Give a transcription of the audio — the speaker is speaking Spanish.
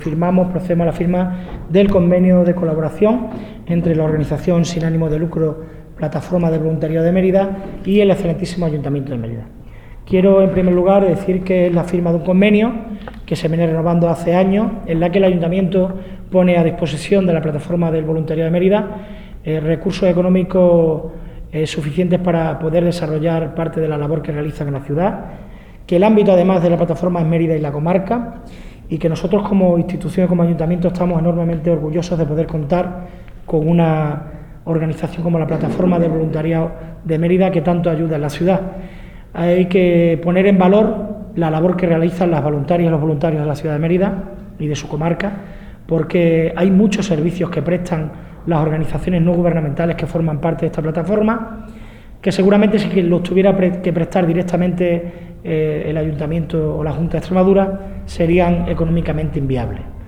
Procedemos a la firma del convenio de colaboración entre la organización sin ánimo de lucro Plataforma de Voluntariado de Mérida y el excelentísimo Ayuntamiento de Mérida. Quiero, en primer lugar, decir que es la firma de un convenio que se viene renovando hace años, en la que el Ayuntamiento pone a disposición de la Plataforma del Voluntariado de Mérida recursos económicos suficientes para poder desarrollar parte de la labor que realizan en la ciudad, que el ámbito, además de la plataforma, es Mérida y la comarca, y que nosotros como institución y como ayuntamiento estamos enormemente orgullosos de poder contar con una organización como la Plataforma del Voluntariado de Mérida, que tanto ayuda en la ciudad. Hay que poner en valor la labor que realizan las voluntarias y los voluntarios de la ciudad de Mérida y de su comarca, porque hay muchos servicios que prestan las organizaciones no gubernamentales que forman parte de esta plataforma, que seguramente si los tuviera que prestar directamente el Ayuntamiento o la Junta de Extremadura serían económicamente inviables.